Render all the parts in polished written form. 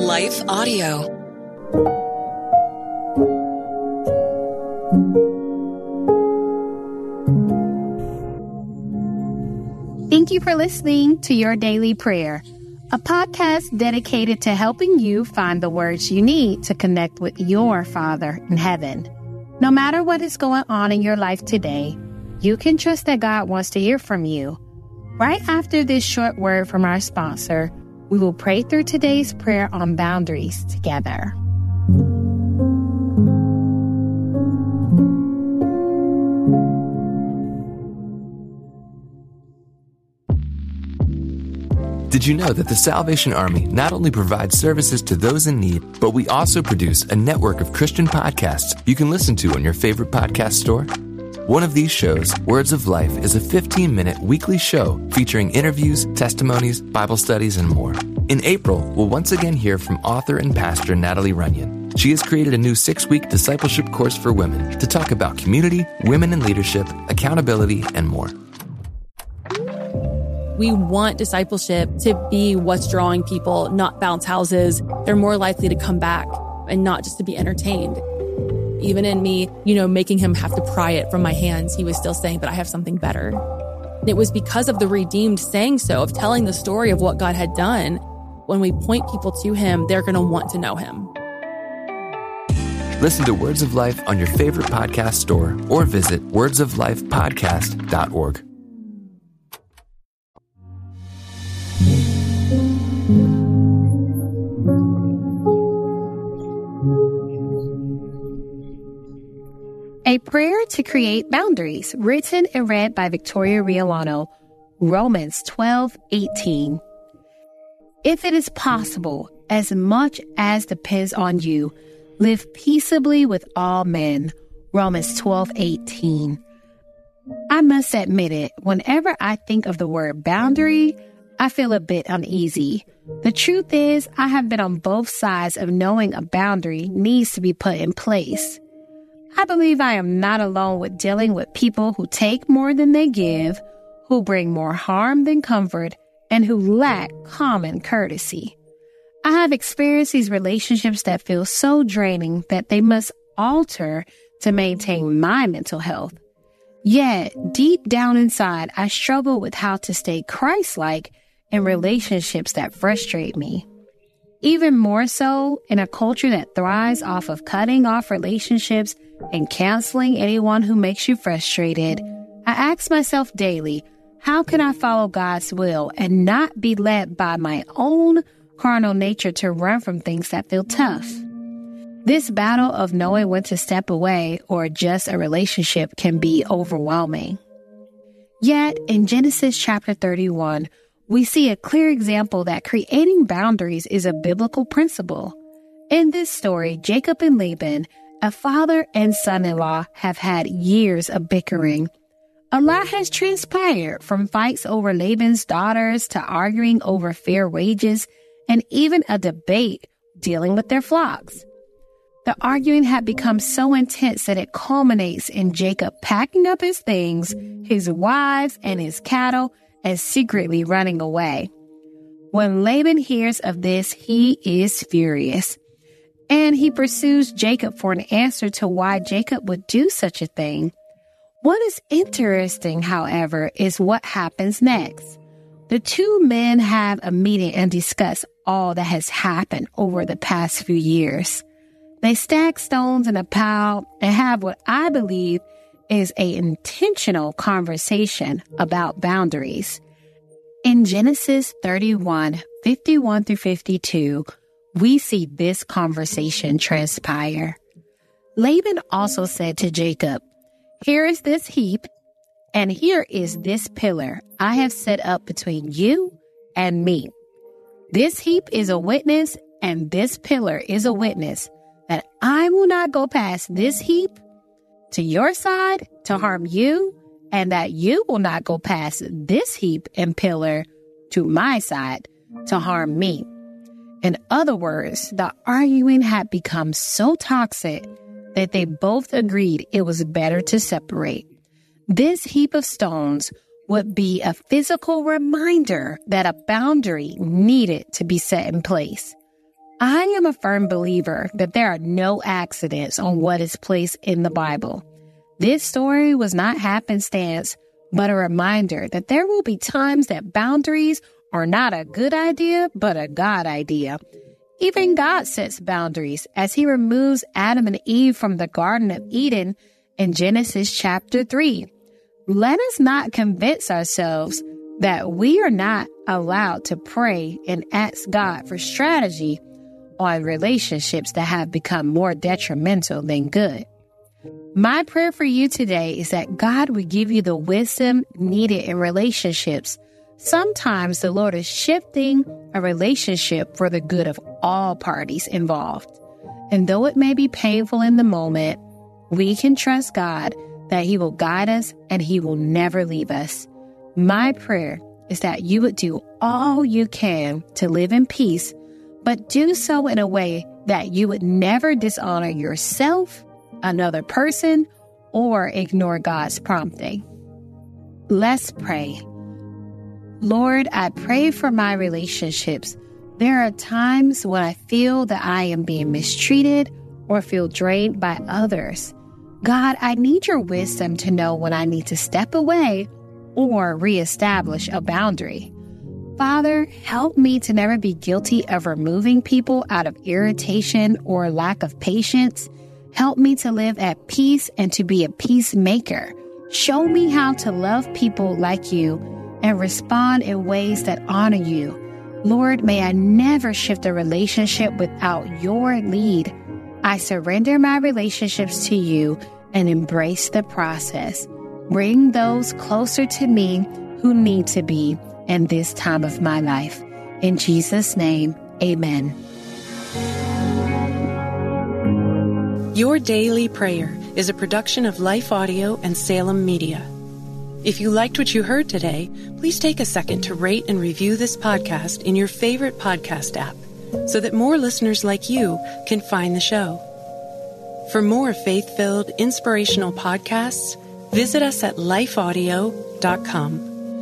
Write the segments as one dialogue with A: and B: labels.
A: Life Audio.
B: Thank you for listening to Your Daily Prayer, a podcast dedicated to helping you find the words you need to connect with your Father in heaven. No matter what is going on in your life today, you can trust that God wants to hear from you. Right after this short word from our sponsor, we will pray through today's prayer on boundaries together.
C: Did you know that the Salvation Army not only provides services to those in need, but we also produce a network of Christian podcasts you can listen to on your favorite podcast store? One of these shows, Words of Life, is a 15-minute weekly show featuring interviews, testimonies, Bible studies, and more. In April, we'll once again hear from author and pastor Natalie Runyon. She has created a new 6-week discipleship course for women to talk about community, women in leadership, accountability, and more.
D: We want discipleship to be what's drawing people, not bounce houses. They're more likely to come back and not just to be entertained. Even in me, making him have to pry it from my hands, he was still saying, but I have something better. And it was because of the redeemed saying so, of telling the story of what God had done. When we point people to him, they're going to want to know him.
C: Listen to Words of Life on your favorite podcast store or visit wordsoflifepodcast.org.
B: A Prayer to Create Boundaries, written and read by Victoria Riolano, Romans 12:18. If it is possible, as much as depends on you, live peaceably with all men. Romans 12:18. I must admit it, whenever I think of the word boundary, I feel a bit uneasy. The truth is, I have been on both sides of knowing a boundary needs to be put in place. I believe I am not alone with dealing with people who take more than they give, who bring more harm than comfort, and who lack common courtesy. I have experienced these relationships that feel so draining that they must alter to maintain my mental health. Yet, deep down inside, I struggle with how to stay Christ-like in relationships that frustrate me. Even more so in a culture that thrives off of cutting off relationships and canceling anyone who makes you frustrated, I ask myself daily, how can I follow God's will and not be led by my own carnal nature to run from things that feel tough? This battle of knowing when to step away or adjust a relationship can be overwhelming. Yet, in Genesis chapter 31, we see a clear example that creating boundaries is a biblical principle. In this story, Jacob and Laban, a father and son-in-law, have had years of bickering. A lot has transpired, from fights over Laban's daughters to arguing over fair wages and even a debate dealing with their flocks. The arguing had become so intense that it culminates in Jacob packing up his things, his wives, and his cattle, and secretly running away. When Laban hears of this, he is furious, and he pursues Jacob for an answer to why Jacob would do such a thing. What is interesting, however, is what happens next. The two men have a meeting and discuss all that has happened over the past few years. They stack stones in a pile and have what I believe is an intentional conversation about boundaries. In Genesis 31:51-52, we see this conversation transpire. Laban also said to Jacob, "Here is this heap, and here is this pillar I have set up between you and me. This heap is a witness, and this pillar is a witness that I will not go past this heap to your side to harm you, and that you will not go past this heap and pillar to my side to harm me." In other words, the arguing had become so toxic that they both agreed it was better to separate. This heap of stones would be a physical reminder that a boundary needed to be set in place. I am a firm believer that there are no accidents on what is placed in the Bible. This story was not happenstance, but a reminder that there will be times that boundaries are not a good idea, but a God idea. Even God sets boundaries as he removes Adam and Eve from the Garden of Eden in Genesis chapter 3. Let us not convince ourselves that we are not allowed to pray and ask God for strategy on relationships that have become more detrimental than good. My prayer for you today is that God would give you the wisdom needed in relationships. Sometimes the Lord is shifting a relationship for the good of all parties involved. And though it may be painful in the moment, we can trust God that he will guide us and he will never leave us. My prayer is that you would do all you can to live in peace, but do so in a way that you would never dishonor yourself, another person, or ignore God's prompting. Let's pray. Lord, I pray for my relationships. There are times when I feel that I am being mistreated or feel drained by others. God, I need your wisdom to know when I need to step away or reestablish a boundary. Father, help me to never be guilty of removing people out of irritation or lack of patience. Help me to live at peace and to be a peacemaker. Show me how to love people like you and respond in ways that honor you. Lord, may I never shift a relationship without your lead. I surrender my relationships to you and embrace the process. Bring those closer to me who need to be in this time of my life. In Jesus' name, amen.
A: Your Daily Prayer is a production of Life Audio and Salem Media. If you liked what you heard today, please take a second to rate and review this podcast in your favorite podcast app so that more listeners like you can find the show. For more faith-filled, inspirational podcasts, visit us at lifeaudio.com.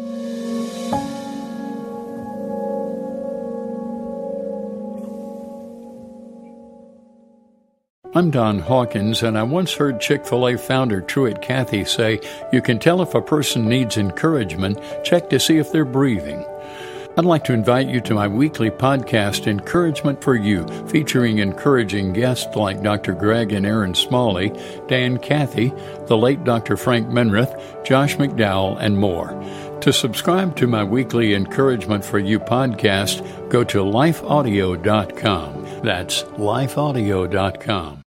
E: I'm Don Hawkins, and I once heard Chick-fil-A founder Truett Cathy say, "You can tell if a person needs encouragement, check to see if they're breathing." I'd like to invite you to my weekly podcast, Encouragement for You, featuring encouraging guests like Dr. Greg and Aaron Smalley, Dan Cathy, the late Dr. Frank Menrith, Josh McDowell, and more. To subscribe to my weekly Encouragement for You podcast, go to lifeaudio.com. That's lifeaudio.com.